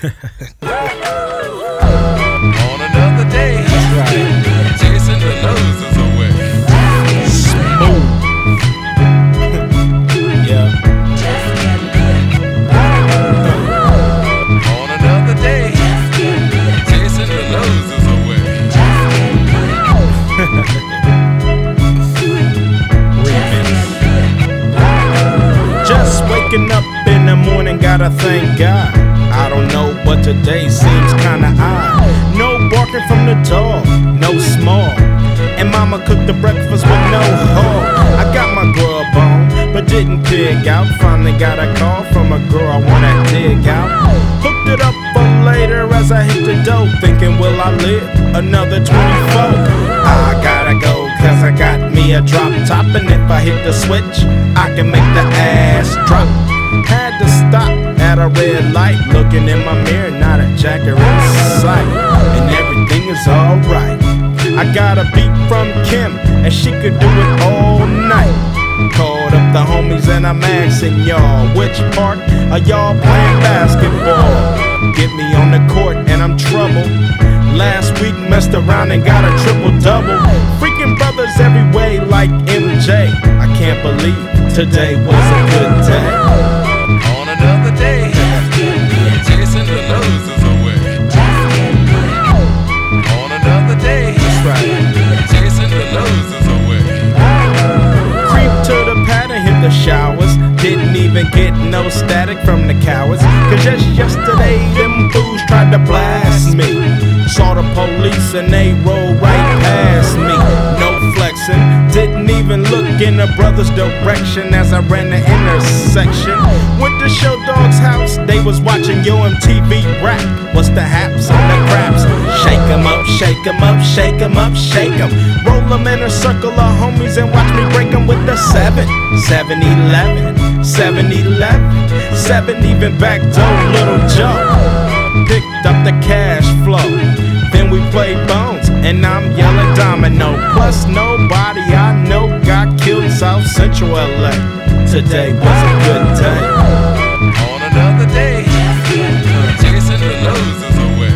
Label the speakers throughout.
Speaker 1: On another day, chasing the losers away.
Speaker 2: Smooth. Yeah.
Speaker 1: On another day, chasing the losers away.
Speaker 2: Just waking up in the morning, gotta thank God. I don't know, but today seems kinda odd. No barking from the dog, no small. And mama cooked the breakfast with no hog. I got my grub on, but didn't pig out. Finally got a call from a girl I wanna dig out. Hooked it up for later as I hit the dough, thinking, will I live another 24? I gotta go, cause I got me a drop top. And if I hit the switch, I can make the ass drop. Had to stop at a red light, looking in my mirror, not a jacker in sight. And everything is alright. I got a beat from Kim, and she could do it all night. Called up the homies and I'm asking y'all, which part are y'all playing basketball? Get me on the court and I'm trouble. Last week messed around and got a triple-double. Freaking brothers every way like MJ. I can't believe today was a good day.
Speaker 1: On another day, chasing the losers away. On another day, chasing the losers away.
Speaker 2: Creep to the pad and hit the showers. Didn't even get no static from the cowards. Cause just yesterday, them fools tried to blast me. Saw the police and they rolled right past me. No flexing, didn't even look in the brother's direction as I ran the intersection. Went to Show Dog's house, they was watching Yo MTV rap. What's the haps and the craps? Shake 'em up, shake 'em up, shake 'em up, shake 'em. Roll 'em in a circle of homies and watch me break 'em with the 7-11, 7-11, 7 even back door, Little Joe. Picked up the cash flow. Then we played Bones, and I'm yelling domino. Plus nobody I know got killed in South Central LA. Today was a good day.
Speaker 1: On another day, chasing the losers away.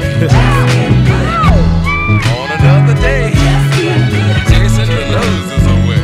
Speaker 1: On another day, chasing the losers away.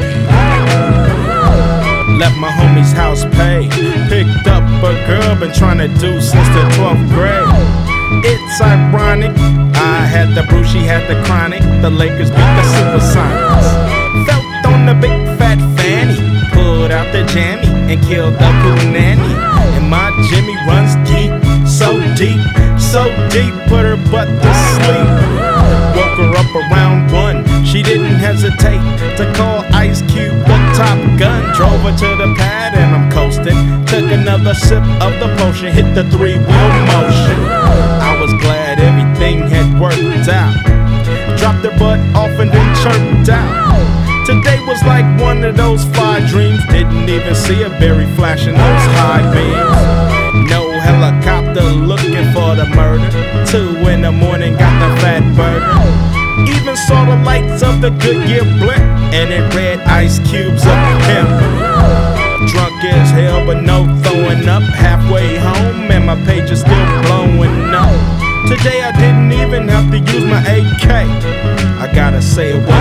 Speaker 2: Left my homie's house paid. Picked up a girl been trying to do since the 12th grade. It's ironic, I had the brew, she had the chronic. The Lakers beat the Supersonics. Felt on the big fat fanny, pulled out the jammy and killed the poo nanny. And my Jimmy runs deep, so deep, so deep, put her butt to sleep. Woke her up around 1, she didn't hesitate to call Ice Cube the Top Gun. Drove her to the pad and I'm coasting. Took another sip of the potion, hit the 3-wheel motion. I was glad everything had worked out. Dropped her butt off and then chirped out. Today was like one of those 5 dreams. Didn't even see a berry flashing those high beams. No helicopter looking for the murder. 2 in the morning, got the fat burger. Even saw the lights of the Goodyear blimp, and it read Ice Cube's a pimp. Drunk as hell, but no throwing up. Halfway home, and my page is still blowing up. Today I didn't even have to use my AK. I gotta say it was